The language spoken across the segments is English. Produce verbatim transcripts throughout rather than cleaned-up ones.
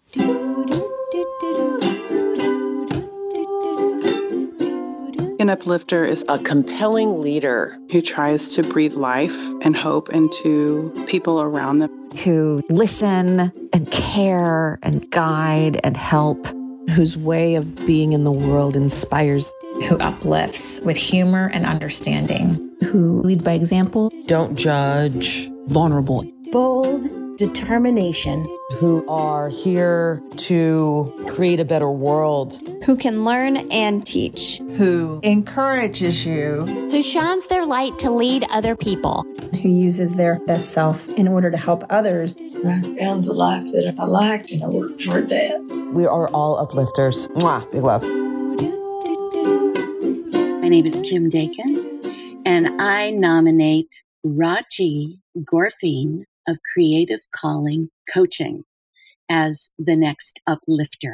An uplifter is a compelling leader who tries to breathe life and hope into people around them. Who listen and care and guide and help. Whose way of being in the world inspires. Who uplifts with humor and understanding. Who leads by example. Don't judge. Vulnerable. Bold determination. Who are here to create a better world. Who can learn and teach. Who encourages you. Who shines their light to lead other people. Who uses their best self in order to help others. I found the life that I liked and I worked toward that. We are all uplifters. Mwah, big love. My name is Kim Dakin, and I nominate Rati Gorfine of Creative Calling Coaching as the next uplifter.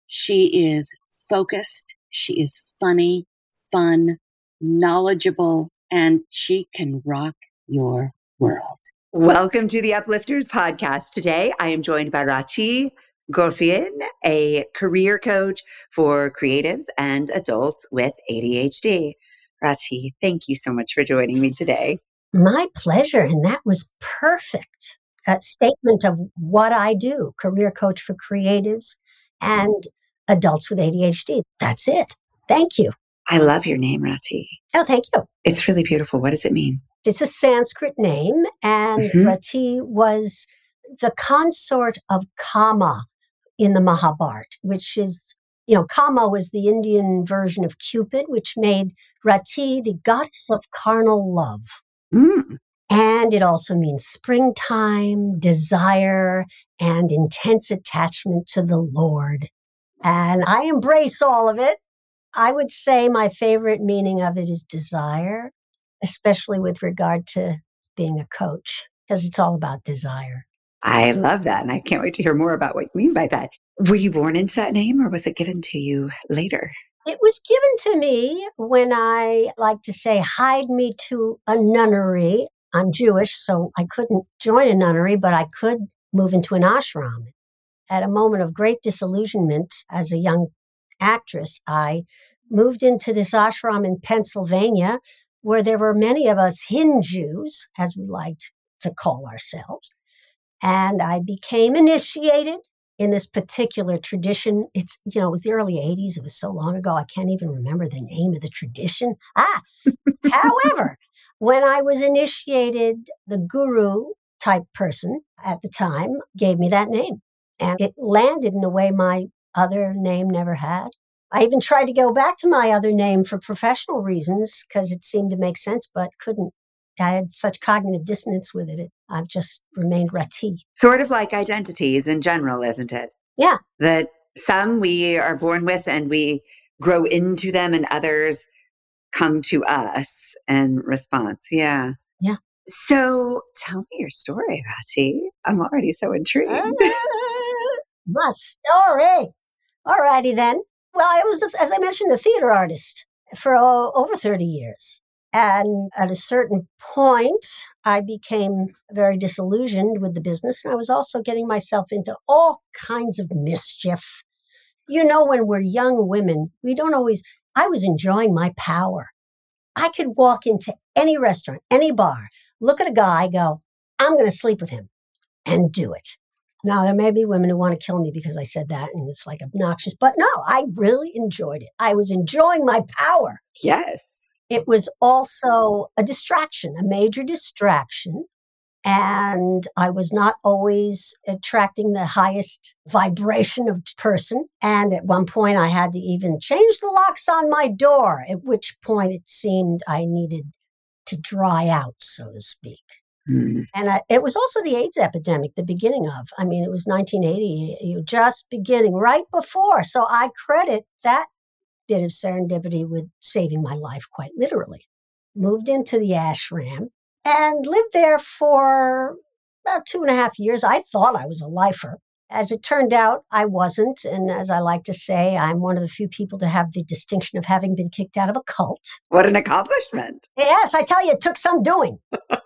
She is focused, she is funny, fun, knowledgeable, and she can rock your world. Welcome to the Uplifters podcast. Today, I am joined by Rati Gorfine, a career coach for creatives and adults with A D H D. Rati, thank you so much for joining me today. My pleasure. And that was perfect. A statement of what I do, career coach for creatives and adults with A D H D. That's it. Thank you. I love your name, Rati. Oh, thank you. It's really beautiful. What does it mean? It's a Sanskrit name, and mm-hmm. Rati was the consort of Kama in the Mahabharata, which is, you know, Kama was the Indian version of Cupid, which made Rati the goddess of carnal love. Mm. And it also means springtime, desire, and intense attachment to the Lord. And I embrace all of it. I would say my favorite meaning of it is desire, especially with regard to being a coach, because it's all about desire. I love that. And I can't wait to hear more about what you mean by that. Were you born into that name or was it given to you later? It was given to me when I like to say, hide me to a nunnery. I'm Jewish, so I couldn't join a nunnery, but I could move into an ashram. At a moment of great disillusionment as a young actress, I moved into this ashram in Pennsylvania, where there were many of us Hindus, as we liked to call ourselves. And I became initiated in this particular tradition. It's, you know, it was the early eighties. It was so long ago, I can't even remember the name of the tradition. Ah, however, when I was initiated, the guru type person at the time gave me that name. And it landed in a way my other name never had. I even tried to go back to my other name for professional reasons because it seemed to make sense, but couldn't. I had such cognitive dissonance with it. it. I've just remained Rati. Sort of like identities in general, isn't it? Yeah. That some we are born with and we grow into them and others come to us in response. Yeah. Yeah. So tell me your story, Rati. I'm already so intrigued. Uh, my story. All righty then. Well, I was, as I mentioned, a theater artist for uh, over thirty years. And at a certain point, I became very disillusioned with the business. And I was also getting myself into all kinds of mischief. You know, when we're young women, we don't always, I was enjoying my power. I could walk into any restaurant, any bar, look at a guy, go, I'm going to sleep with him and do it. Now, there may be women who want to kill me because I said that and it's like obnoxious, but no, I really enjoyed it. I was enjoying my power. Yes. It was also a distraction, a major distraction. And I was not always attracting the highest vibration of person. And at one point I had to even change the locks on my door, at which point it seemed I needed to dry out, so to speak. Mm. And I, it was also the AIDS epidemic, the beginning of, I mean, it was nineteen eighty, you know, just beginning right before. So I credit that bit of serendipity with saving my life quite literally. Moved into the ashram and lived there for about two and a half years. I thought I was a lifer. As it turned out, I wasn't. And as I like to say, I'm one of the few people to have the distinction of having been kicked out of a cult. What an accomplishment. Yes, I tell you, it took some doing.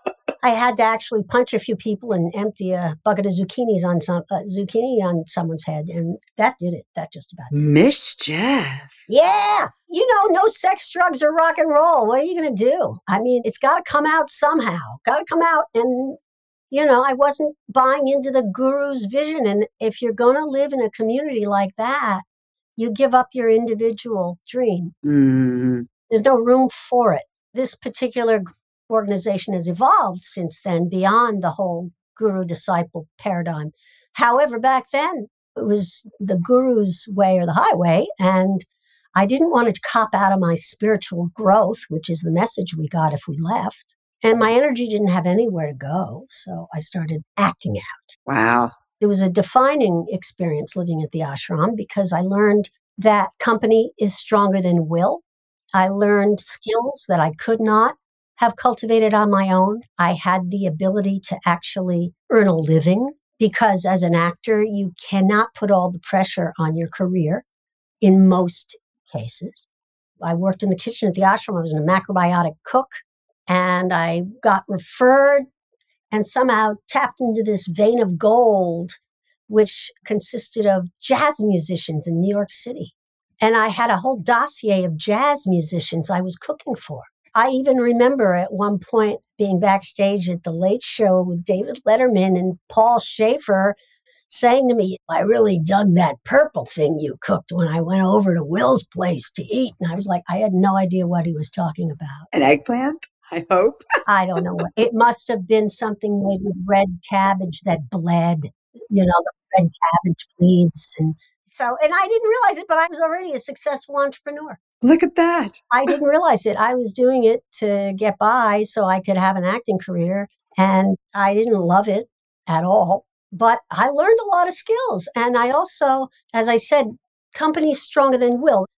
I had to actually punch a few people and empty a bucket of zucchinis on some uh, zucchini on someone's head, and that did it. That just about did it. Mischief. Yeah, you know, no sex, drugs, or rock and roll. What are you going to do? I mean, it's got to come out somehow. Got to come out, and you know, I wasn't buying into the guru's vision. And if you're going to live in a community like that, you give up your individual dream. Mm. There's no room for it. This particular organization has evolved since then beyond the whole guru-disciple paradigm. However, back then, it was the guru's way or the highway, and I didn't want to cop out of my spiritual growth, which is the message we got if we left. And my energy didn't have anywhere to go, so I started acting out. Wow. It was a defining experience living at the ashram because I learned that company is stronger than will. I learned skills that I could not have cultivated on my own. I had the ability to actually earn a living because as an actor, you cannot put all the pressure on your career in most cases. I worked in the kitchen at the ashram. I was a macrobiotic cook. And I got referred and somehow tapped into this vein of gold, which consisted of jazz musicians in New York City. And I had a whole dossier of jazz musicians I was cooking for. I even remember at one point being backstage at the Late Show with David Letterman and Paul Schaefer saying to me, I really dug that purple thing you cooked when I went over to Will's place to eat. And I was like, I had no idea what he was talking about. An eggplant? I hope. I don't know what. It must have been something made with red cabbage that bled. You know, the red cabbage bleeds. And so, and I didn't realize it, but I was already a successful entrepreneur. Look at that. I didn't realize it. I was doing it to get by so I could have an acting career. And I didn't love it at all. But I learned a lot of skills. And I also, as I said, company's stronger than will.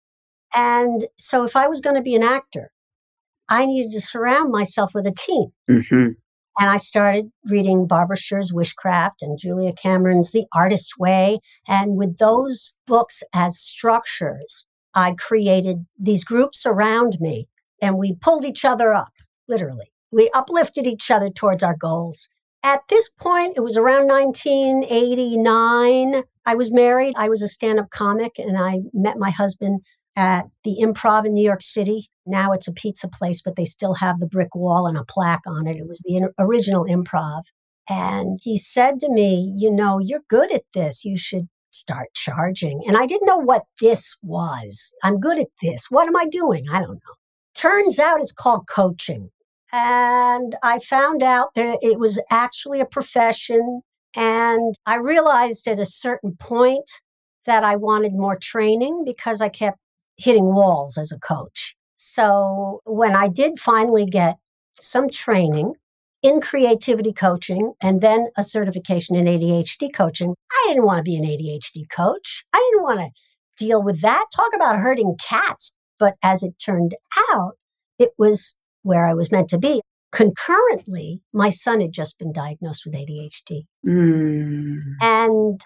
And so if I was going to be an actor, I needed to surround myself with a team. Mm-hmm. And I started reading Barbara Sher's Wishcraft and Julia Cameron's The Artist Way. And with those books as structures, I created these groups around me and we pulled each other up, literally. We uplifted each other towards our goals. At this point, it was around nineteen eighty-nine. I was married. I was a stand-up comic and I met my husband at the Improv in New York City. Now it's a pizza place, but they still have the brick wall and a plaque on it. It was the in- original Improv. And he said to me, you know, you're good at this. You should start charging. And I didn't know what this was. I'm good at this. What am I doing? I don't know. Turns out it's called coaching. And I found out that it was actually a profession. And I realized at a certain point that I wanted more training because I kept hitting walls as a coach. So when I did finally get some training in creativity coaching and then a certification in A D H D coaching, I didn't want to be an A D H D coach. I didn't want to deal with that. Talk about herding cats. But as it turned out, it was where I was meant to be. Concurrently, my son had just been diagnosed with A D H D. Mm. And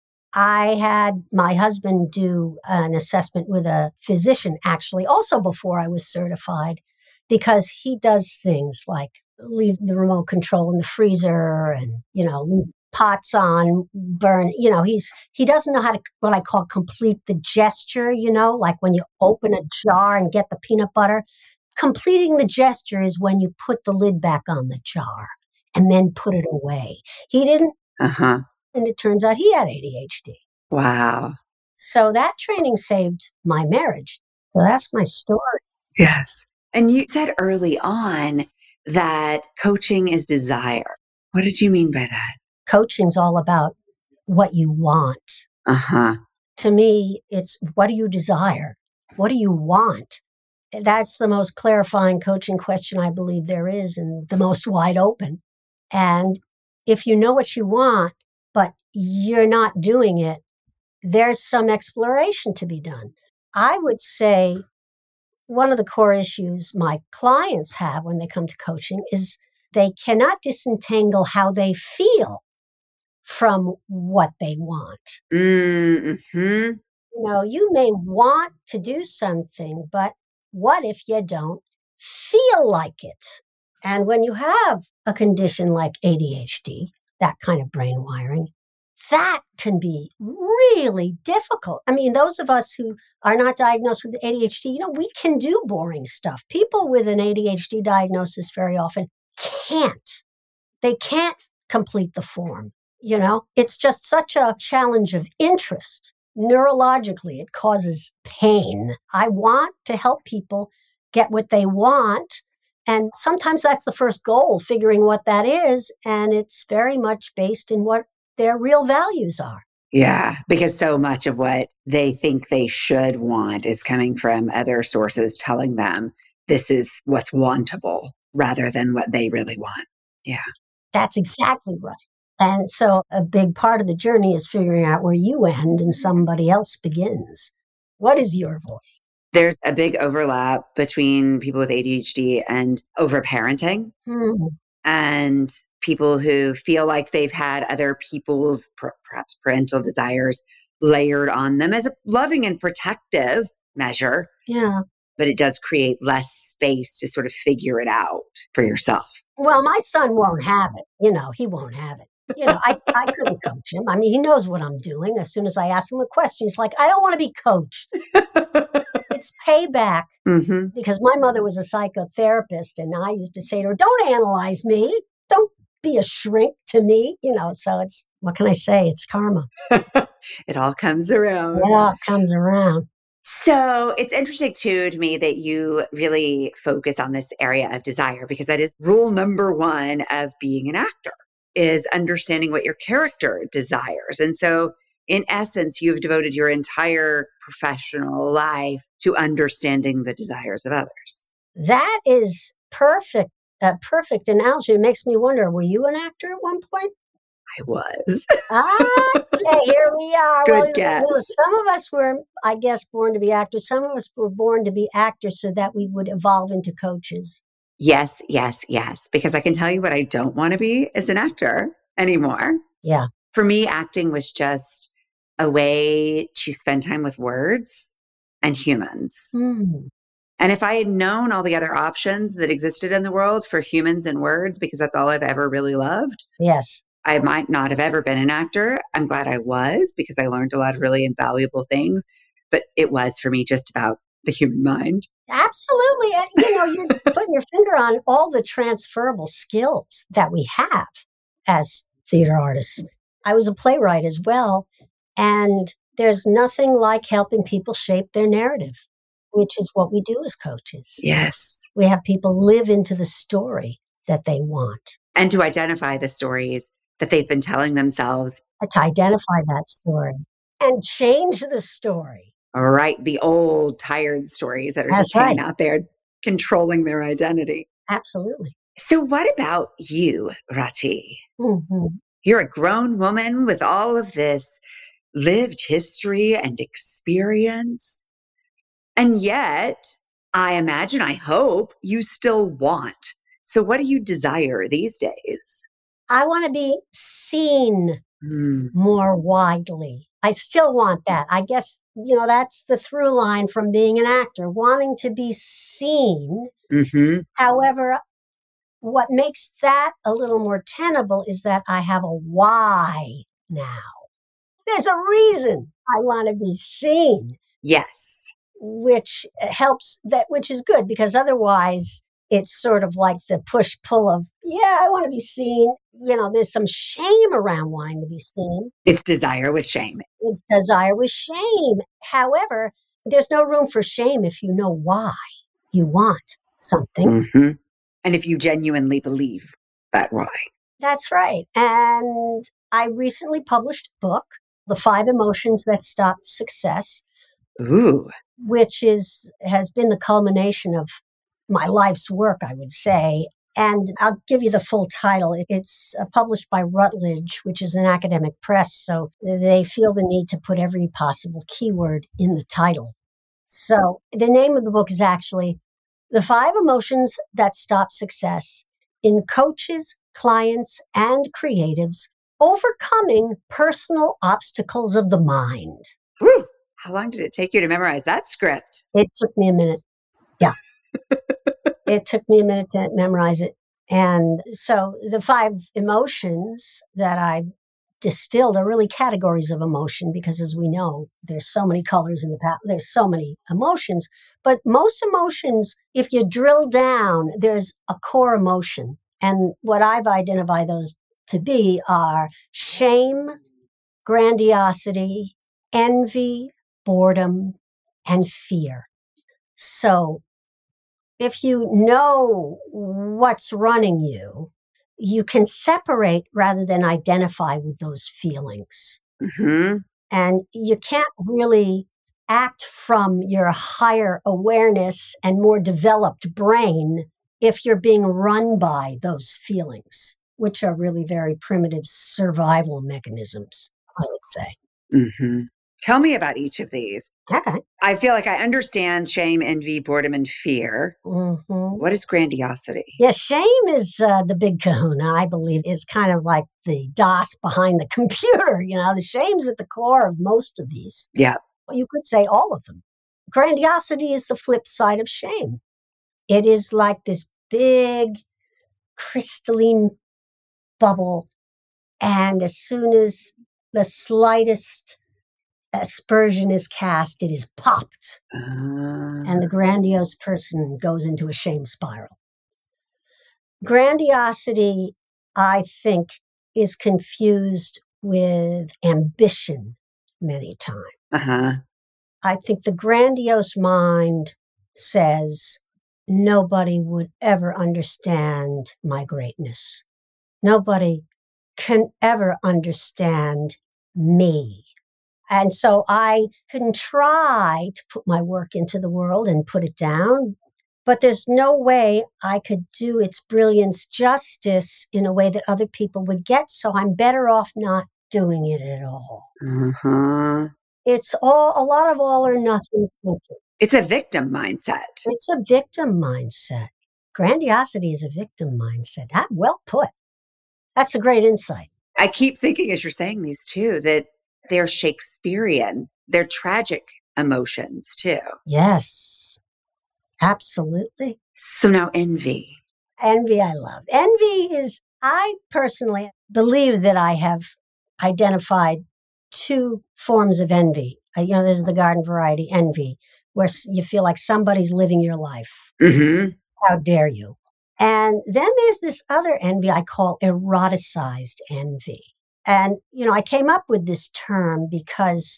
I had my husband do an assessment with a physician, actually, also before I was certified, because he does things like leave the remote control in the freezer and, you know, leave pots on, burn, you know, he's, he doesn't know how to, what I call complete the gesture, you know, like when you open a jar and get the peanut butter. Completing the gesture is when you put the lid back on the jar and then put it away. He didn't. Uh-huh. And it turns out he had A D H D. Wow. So that training saved my marriage. So that's my story. Yes. And you said early on that coaching is desire. What did you mean by that? Coaching's all about what you want. Uh-huh. To me, it's what do you desire? What do you want? That's the most clarifying coaching question I believe there is and the most wide open. And if you know what you want, but you're not doing it, there's some exploration to be done. I would say one of the core issues my clients have when they come to coaching is they cannot disentangle how they feel from what they want. Mm-hmm. You know, you may want to do something, but what if you don't feel like it? And when you have a condition like A D H D, that kind of brain wiring, that can be really difficult. I mean, those of us who are not diagnosed with A D H D, you know, we can do boring stuff. People with an A D H D diagnosis very often can't. They can't complete the form. You know, it's just such a challenge of interest. Neurologically, it causes pain. I want to help people get what they want. And sometimes that's the first goal, figuring what that is. And it's very much based in what their real values are. Yeah, because so much of what they think they should want is coming from other sources telling them this is what's wantable rather than what they really want. Yeah. That's exactly right. And so a big part of the journey is figuring out where you end and somebody else begins. What is your voice? There's a big overlap between people with A D H D and overparenting. Mm-hmm. And people who feel like they've had other people's perhaps parental desires layered on them as a loving and protective measure. Yeah. But it does create less space to sort of figure it out for yourself. Well, my son won't have it. You know, he won't have it. You know, I, I couldn't coach him. I mean, he knows what I'm doing. As soon as I ask him a question, he's like, I don't want to be coached. It's payback. Mm-hmm. Because my mother was a psychotherapist and I used to say to her, don't analyze me. Don't be a shrink to me. You know, so it's, what can I say? It's karma. It all comes around. It all comes around. So it's interesting too to me that you really focus on this area of desire, because that is rule number one of being an actor, is understanding what your character desires. And so in essence, you've devoted your entire professional life to understanding the desires of others. That is perfect, a perfect analogy. It makes me wonder, were you an actor at one point? I was. Okay, here we are. Good well, guess. You know, some of us were, I guess, born to be actors. Some of us were born to be actors so that we would evolve into coaches. Yes, yes, yes. Because I can tell you what I don't want to be as an actor anymore. Yeah. For me, acting was just a way to spend time with words and humans. Mm. And if I had known all the other options that existed in the world for humans and words, because that's all I've ever really loved. Yes. I might not have ever been an actor. I'm glad I was, because I learned a lot of really invaluable things. But it was for me just about the human mind. Absolutely. You know, you're putting your finger on all the transferable skills that we have as theater artists. I was a playwright as well. And there's nothing like helping people shape their narrative, which is what we do as coaches. Yes. We have people live into the story that they want. And to identify the stories that they've been telling themselves. To identify that story and change the story. All right. The old tired stories that are That's just hanging right. out there, controlling their identity. Absolutely. So what about you, Rati? Mm-hmm. You're a grown woman with all of this lived history and experience. And yet, I imagine, I hope, you still want. So what do you desire these days? I want to be seen mm. more widely. I still want that. I guess, you know, that's the through line from being an actor, wanting to be seen. Mm-hmm. However, what makes that a little more tenable is that I have a why now. There's a reason I want to be seen. Yes. Which helps, that, which is good, because otherwise it's sort of like the push-pull of, yeah, I want to be seen. You know, there's some shame around wanting to be seen. It's desire with shame. It's desire with shame. However, there's no room for shame if you know why you want something. Mm-hmm. And if you genuinely believe that why. That's right. And I recently published a book, The Five Emotions That Stopped Success. Ooh. Which is has been the culmination of my life's work, I would say. And I'll give you the full title. It's uh, published by Routledge, which is an academic press. So they feel the need to put every possible keyword in the title. So the name of the book is actually The Five Emotions That Stop Success in Coaches, Clients, and Creatives, Overcoming Personal Obstacles of the Mind. Woo! How long did it take you to memorize that script? It took me a minute. Yeah. It took me a minute to memorize it. And so the five emotions that I distilled are really categories of emotion because, as we know, there's so many colors in the palette, there's so many emotions. But most emotions, if you drill down, there's a core emotion. And what I've identified those to be are shame, grandiosity, envy, boredom, and fear. So if you know what's running you, you can separate rather than identify with those feelings. Mm-hmm. And you can't really act from your higher awareness and more developed brain if you're being run by those feelings, which are really very primitive survival mechanisms, I would say. Mm-hmm. Tell me about each of these. Okay. I feel like I understand shame, envy, boredom, and fear. Mm-hmm. What is grandiosity? Yeah, shame is uh, the big kahuna, I believe, is kind of like the DOS behind the computer. You know, the shame's at the core of most of these. Yeah. Well, you could say all of them. Grandiosity is the flip side of shame. It is like this big crystalline bubble. And as soon as the slightest aspersion is cast, it is popped. Uh... And the grandiose person goes into a shame spiral. Grandiosity, I think, is confused with ambition many times. Uh-huh. I think the grandiose mind says, nobody would ever understand my greatness. Nobody can ever understand me. And so I can try to put my work into the world and put it down, but there's no way I could do its brilliance justice in a way that other people would get. So I'm better off not doing it at all. Uh-huh. It's all a lot of all or nothing thinking. It's a victim mindset. It's a victim mindset. Grandiosity is a victim mindset. Ah, well put. That's a great insight. I keep thinking as you're saying these too, that they're Shakespearean. They're tragic emotions too. Yes, absolutely. So now envy. Envy I love. Envy is, I personally believe that I have identified two forms of envy. Uh, you know, there's the garden variety envy, where you feel like somebody's living your life. Mm-hmm. How dare you? And then there's this other envy I call eroticized envy. And, you know, I came up with this term because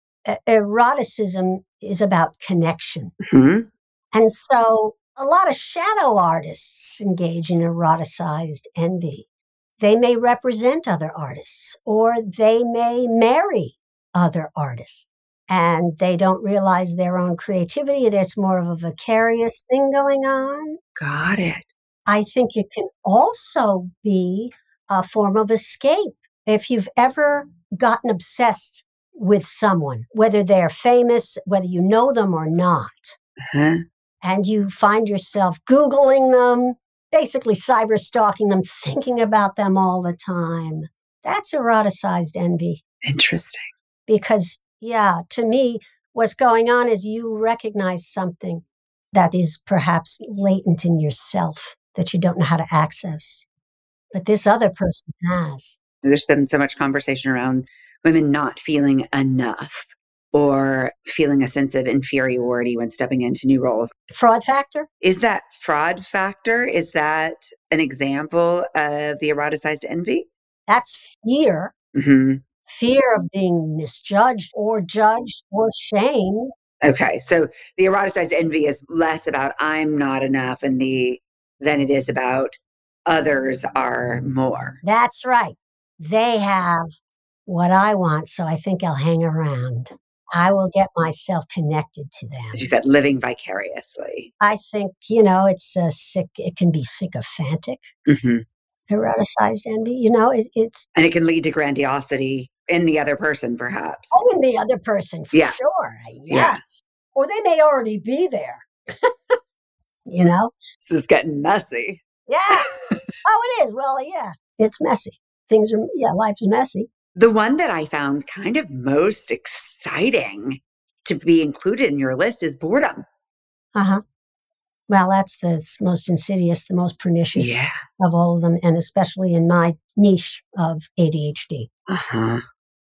eroticism is about connection. Mm-hmm. And so a lot of shadow artists engage in eroticized envy. They may represent other artists, or they may marry other artists, and they don't realize their own creativity. There's more of a vicarious thing going on. Got it. I think it can also be a form of escape. If you've ever gotten obsessed with someone, whether they're famous, whether you know them or not, uh-huh. and you find yourself Googling them, basically cyber stalking them, thinking about them all the time, that's eroticized envy. Interesting. Because, yeah, to me, what's going on is you recognize something that is perhaps latent in yourself that you don't know how to access, but this other person has. There's been so much conversation around women not feeling enough or feeling a sense of inferiority when stepping into new roles. Fraud factor? Is that fraud factor? Is that an example of the eroticized envy? That's fear. Mm-hmm. Fear of being misjudged or judged or shamed. Okay. So the eroticized envy is less about I'm not enough and the than it is about others are more. That's right. They have what I want, so I think I'll hang around. I will get myself connected to them. As you said, living vicariously. I think, you know, it's a sick, it can be sycophantic, mm-hmm. eroticized envy, you know, it, it's. And it can lead to grandiosity in the other person, perhaps. Oh, in the other person, for yeah. sure. Yes. Yeah. Or they may already be there, you know? This is getting messy. Yeah. Oh, it is. Well, yeah, it's messy. Things are, yeah, life's messy. The one that I found kind of most exciting to be included in your list is boredom. Uh-huh. Well, that's the most insidious, the most pernicious yeah. of all of them, and especially in my niche of A D H D. Uh-huh.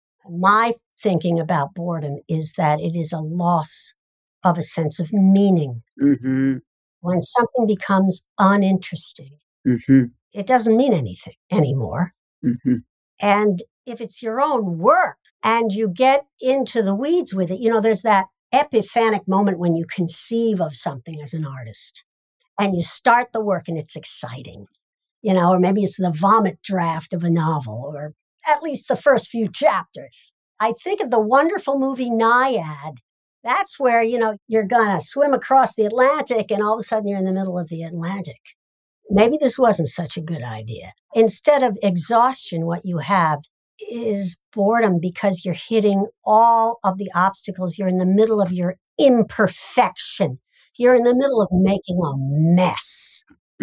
My thinking about boredom is that it is a loss of a sense of meaning. Mm-hmm. When something becomes uninteresting, mm-hmm. it doesn't mean anything anymore. Mm-hmm. And if it's your own work and you get into the weeds with it, you know, there's that epiphanic moment when you conceive of something as an artist and you start the work and it's exciting, you know, or maybe it's the vomit draft of a novel or at least the first few chapters. I think of the wonderful movie Nyad. That's where, you know, you're going to swim across the Atlantic and all of a sudden you're in the middle of the Atlantic. Maybe this wasn't such a good idea. Instead of exhaustion, what you have is boredom because you're hitting all of the obstacles. You're in the middle of your imperfection. You're in the middle of making a mess.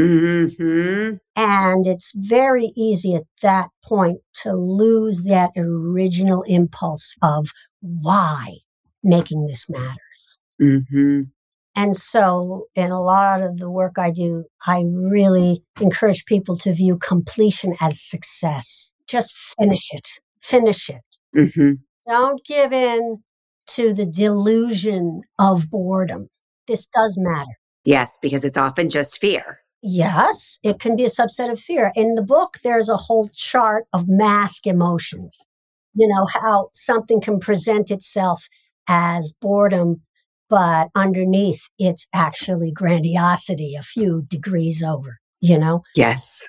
Mm-hmm. And it's very easy at that point to lose that original impulse of why making this matters. Mm-hmm. And so in a lot of the work I do, I really encourage people to view completion as success. Just finish it. Finish it. Mm-hmm. Don't give in to the delusion of boredom. This does matter. Yes, because it's often just fear. Yes, it can be a subset of fear. In the book, there's a whole chart of mask emotions. You know, how something can present itself as boredom, but underneath it's actually grandiosity a few degrees over, you know? Yes.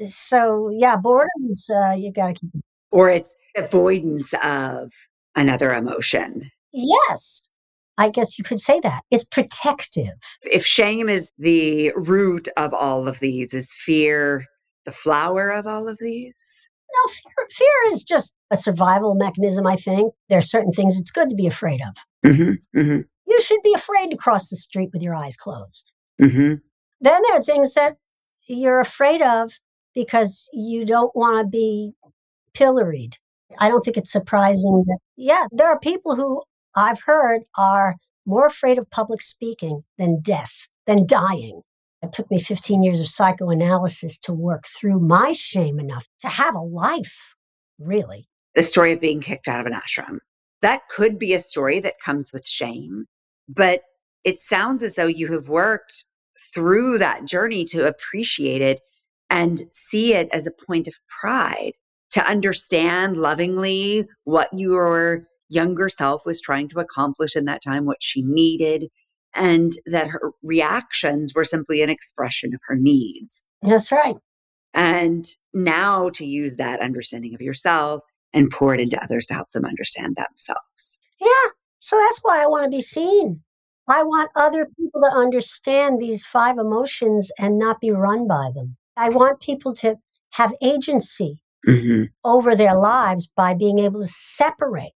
So, yeah, boredom is, uh, you got to keep it. Or it's avoidance of another emotion. Yes. I guess you could say that. It's protective. If shame is the root of all of these, is fear the flower of all of these? No, fear, fear is just a survival mechanism, I think. There are certain things it's good to be afraid of. Mm-hmm, mm-hmm. You should be afraid to cross the street with your eyes closed. Mm-hmm. Then there are things that you're afraid of because you don't want to be pilloried. I don't think it's surprising that, yeah, there are people who I've heard are more afraid of public speaking than death, than dying. It took me fifteen years of psychoanalysis to work through my shame enough to have a life, really. The story of being kicked out of an ashram. That could be a story that comes with shame, but it sounds as though you have worked through that journey to appreciate it and see it as a point of pride, to understand lovingly what your younger self was trying to accomplish in that time, what she needed, and that her reactions were simply an expression of her needs. That's right. And now to use that understanding of yourself and pour it into others to help them understand themselves. Yeah. So that's why I want to be seen. I want other people to understand these five emotions and not be run by them. I want people to have agency mm-hmm. over their lives by being able to separate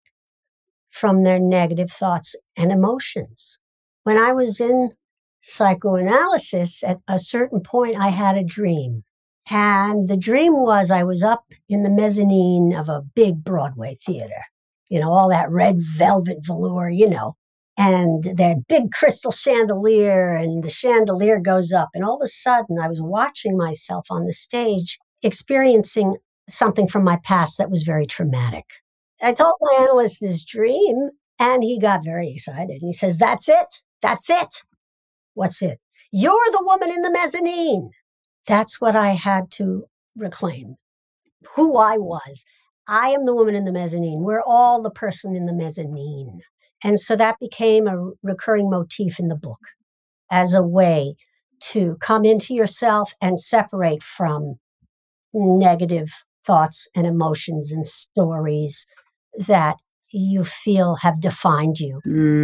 from their negative thoughts and emotions. When I was in psychoanalysis, at a certain point, I had a dream. And the dream was I was up in the mezzanine of a big Broadway theater, you know, all that red velvet velour, you know, and that big crystal chandelier, and the chandelier goes up. And all of a sudden, I was watching myself on the stage, experiencing something from my past that was very traumatic. I told my analyst this dream, and he got very excited. And he says, that's it. That's it. What's it? You're the woman in the mezzanine. That's what I had to reclaim, who I was. I am the woman in the mezzanine. We're all the person in the mezzanine. And so that became a recurring motif in the book as a way to come into yourself and separate from negative thoughts and emotions and stories that you feel have defined you,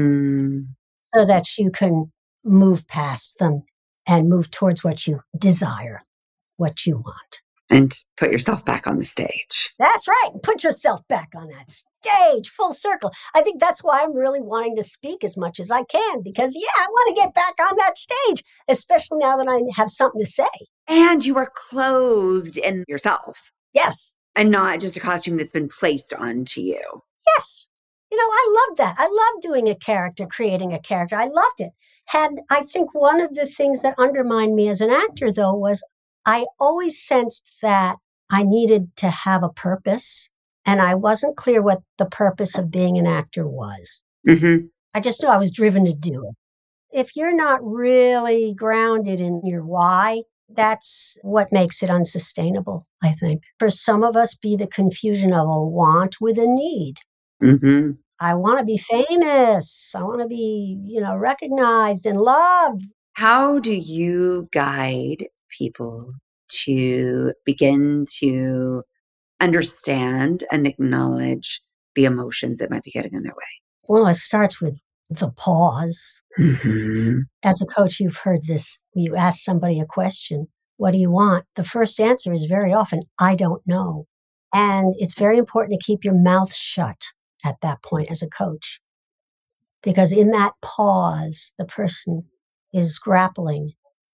mm. so that you can move past them and move towards what you desire, what you want. And put yourself back on the stage. That's right. Put yourself back on that stage, full circle. I think that's why I'm really wanting to speak as much as I can, because, yeah, I want to get back on that stage, especially now that I have something to say. And you are clothed in yourself. Yes. And not just a costume that's been placed onto you. Yes. You know, I loved that. I loved doing a character, creating a character. I loved it. Had, I think one of the things that undermined me as an actor, though, was I always sensed that I needed to have a purpose, and I wasn't clear what the purpose of being an actor was. Mm-hmm. I just knew I was driven to do it. If you're not really grounded in your why, that's what makes it unsustainable, I think. For some of us, be the confusion of a want with a need. Mm-hmm. I want to be famous. I want to be, you know, recognized and loved. How do you guide people to begin to understand and acknowledge the emotions that might be getting in their way? Well, it starts with the pause. Mm-hmm. As a coach, you've heard this. You ask somebody a question, what do you want? The first answer is very often, I don't know. And it's very important to keep your mouth shut at that point as a coach. Because in that pause, the person is grappling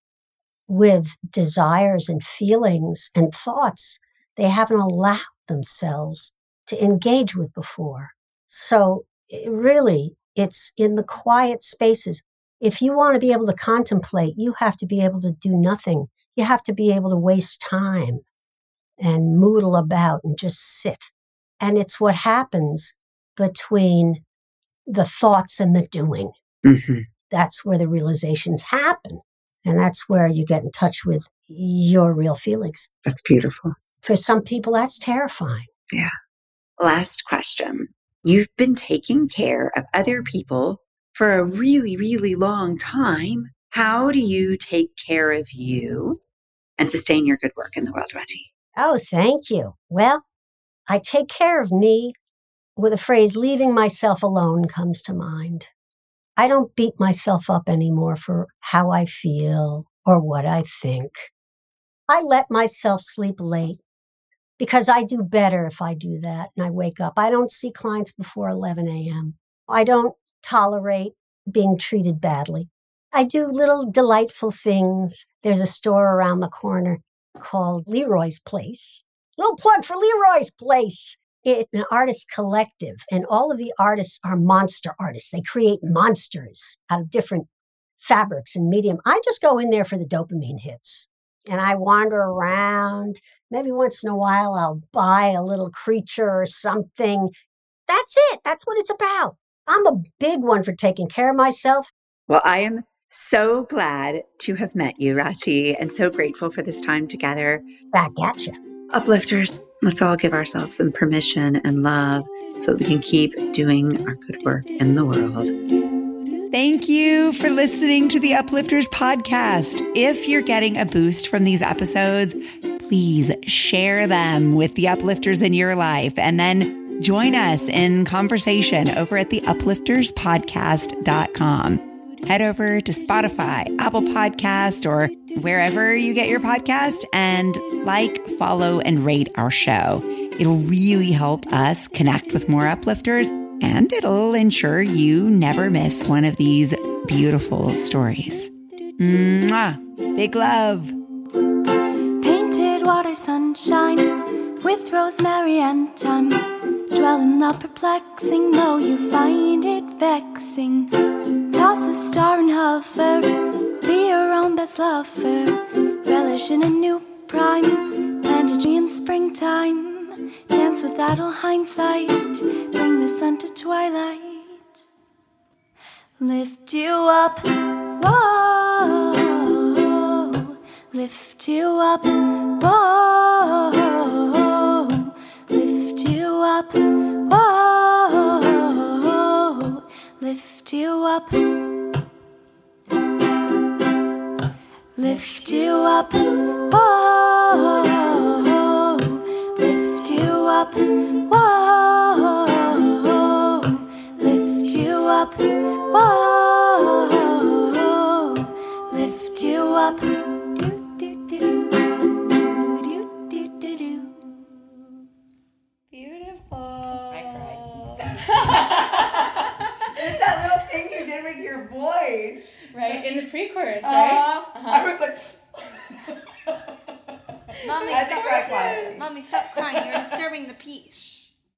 with desires and feelings and thoughts they haven't allowed themselves to engage with before. So it really, it's in the quiet spaces. If you want to be able to contemplate, you have to be able to do nothing. You have to be able to waste time and moodle about and just sit. And it's what happens between the thoughts and the doing. Mm-hmm. That's where the realizations happen. And that's where you get in touch with your real feelings. That's beautiful. For some people, that's terrifying. Yeah. Last question. You've been taking care of other people for a really, really long time. How do you take care of you and sustain your good work in the world, Rati? Oh, thank you. Well, I take care of me with a phrase, leaving myself alone comes to mind. I don't beat myself up anymore for how I feel or what I think. I let myself sleep late because I do better if I do that and I wake up. I don't see clients before eleven a.m. I don't tolerate being treated badly. I do little delightful things. There's a store around the corner called Leroy's Place. Little plug for Leroy's Place. It's an artist collective, and all of the artists are monster artists. They create monsters out of different fabrics and medium. I just go in there for the dopamine hits, and I wander around. Maybe once in a while, I'll buy a little creature or something. That's it. That's what it's about. I'm a big one for taking care of myself. Well, I am so glad to have met you, Rati, and so grateful for this time together. Back at you. Uplifters, let's all give ourselves some permission and love so that we can keep doing our good work in the world. Thank you for listening to the Uplifters podcast. If you're getting a boost from these episodes, please share them with the uplifters in your life and then join us in conversation over at the uplifters podcast dot com. Head over to Spotify, Apple Podcast, or wherever you get your podcast and like, follow, and rate our show. It'll really help us connect with more uplifters, and it'll ensure you never miss one of these beautiful stories. Mwah! Big love. Painted water sunshine with rosemary and thyme. Dwell in the perplexing, though you find it vexing. Toss a star and hover, be your own best lover. Relish in a new prime, plant a tree in springtime. Dance with idle hindsight, bring the sun to twilight. Lift you up, whoa. Lift you up, whoa. Lift you up, whoa. Lift you up. Lift you up, whoa. Lift you up, whoa. Lift you up, whoa. Lift you up. It's that little thing you did with your voice. Right, in the pre-chorus, uh, right? Uh-huh. I was like... Mommy, I had to stop, cry quietly. Mommy, stop crying. You're disturbing the peace.